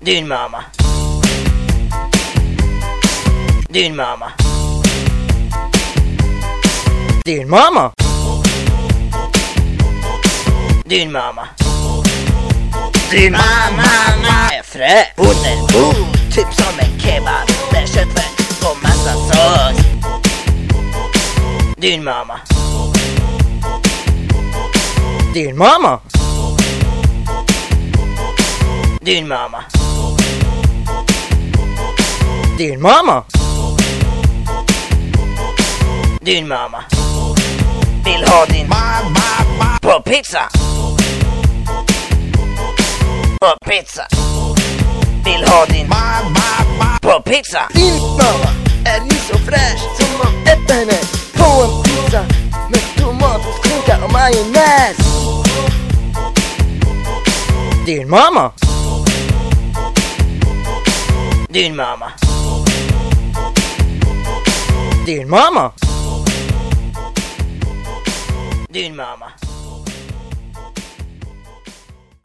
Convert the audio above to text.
Din mamma. Din mamma. Din mamma. Din mamma. Din mamma Är frä. Hon är god, typ som en kebab med köttfärs och massa sås. Din mamma. Din mamma. Din mamma. Din mamma. Din mamma. Vill ha din mamma på pizza. På pizza. Vill ha din mamma på pizza. Din mamma är ju så fräsch som man äter henne på en pizza med tomat, skinka och majonnäs. Din mamma. Din mamma. Din mamma. Din mamma.